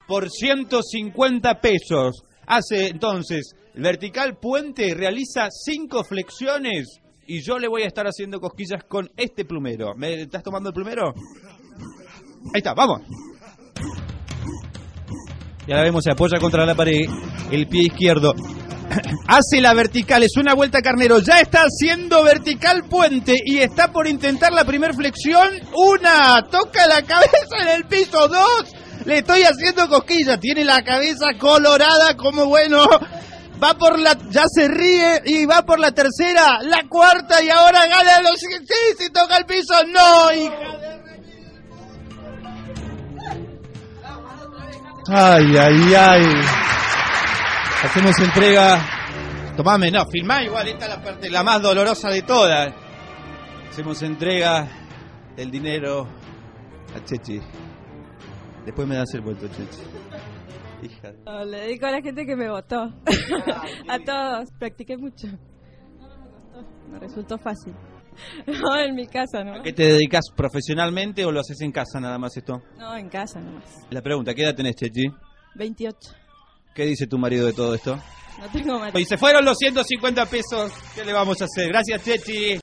por 150 pesos. Hace entonces el vertical puente, realiza 5 flexiones y yo le voy a estar haciendo cosquillas con este plumero. ¿Me estás tomando el plumero? Ahí está, vamos. Y ahora vemos, se apoya contra la pared, el pie izquierdo. Hace la vertical, es una vuelta carnero. Ya está haciendo vertical puente y está por intentar la primer flexión. 1, toca la cabeza en el piso. 2, le estoy haciendo cosquillas. Tiene la cabeza colorada como bueno. Va por la, ya se ríe y va por la tercera, la cuarta y ahora gana los... Sí, toca el piso. No, hija de... Ay. Hacemos entrega. Tomame, no, filmá igual, esta es la parte la más dolorosa de todas. Hacemos entrega del dinero a Chechi. Después me das el vuelto, Chechi. Hija. No, le dedico a la gente que me votó. A todos. Practiqué mucho. Me resultó fácil. No, en mi casa, ¿no? ¿A qué te dedicas profesionalmente o lo haces en casa nada más esto? No, en casa nomás. La pregunta, ¿qué edad tenés, Chechi? 28. ¿Qué dice tu marido de todo esto? No tengo marido. Y se fueron los 150 pesos. ¿Qué le vamos a hacer? Gracias, Chechi.